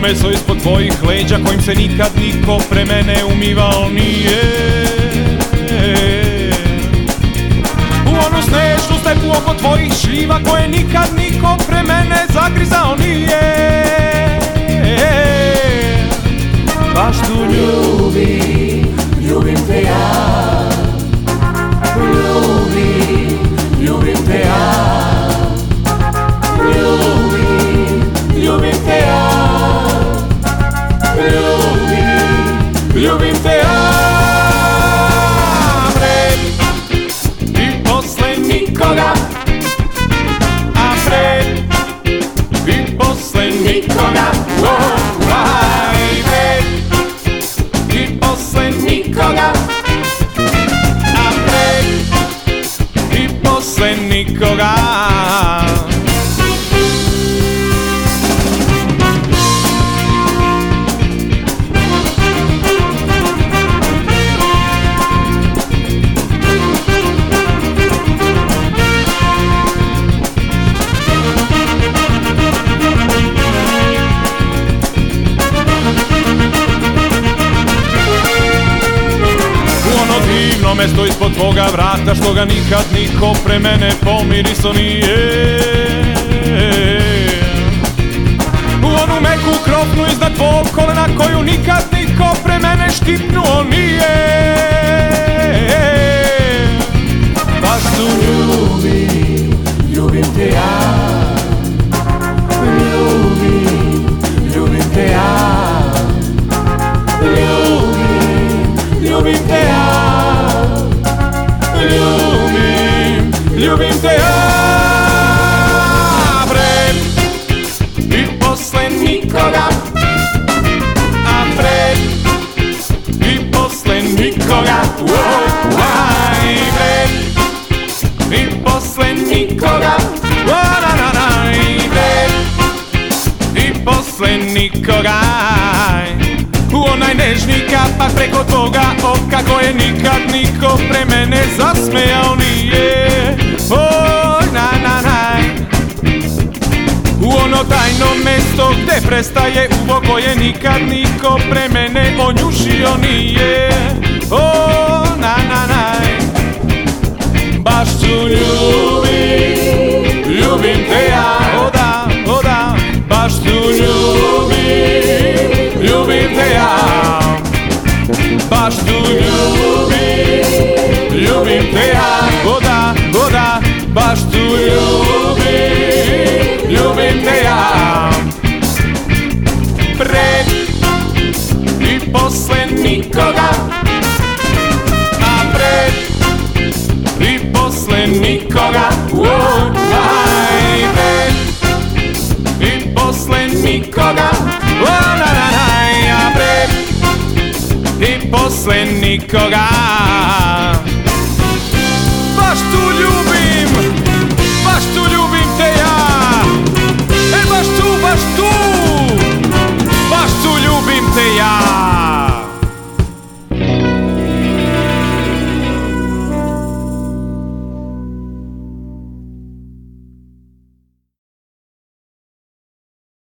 koleso ispod tvojih leđa, kojim se nikad niko pre mene umivao nije. U onu snežnu stepu oko tvojih šljiva, koje nikad niko pre mene zagrizao nije. Baš tu ljubim, ljubim te ja. Ljubim, ljubim te ja. Ljubim, ljubim te ja. Ljubim, ljubim te ja. Pred i posle nikoga. A pred i posle nikoga. Aj, pred i posle nikoga. A pred i posle nikoga. Divno mesto ispod tvoga vrata, što ga nikad niko pre mene pomiriso nije. U onu meku krofnu iznad tvog kolena, koju nikad niko pre mene štipnuo nije. Baš tu ljubim, ljubim te ja. Ljubim, ljubim te ja. Ljubim, ljubim te ja. Ljubim, ljubim te ja. Pred i posle nikoga. A pred i posle nikoga. Aj, pred i posle nikoga. I pred i posle nikoga. U onaj nežni kapak preko tvoga oka, koje nikad niko pre mene zasmejao nije. Oj, na, na, na. U ono tajno mesto gde prestaje uvo, koje nikad niko pre mene onjušio nije. O, na, na, na. Baš ću ljubim, ljubim te ja. O da, o da. Baš ću ljubim, ljubim te ja. Baš tu ljubim, ljubim te ja. O da, o da. Baš tu ljubim, ljubim te ja. Pred i posle nikoga. A pred i posle nikoga. Aj, pred i posle nikoga. Na, na, na. A pred i posle nikoga.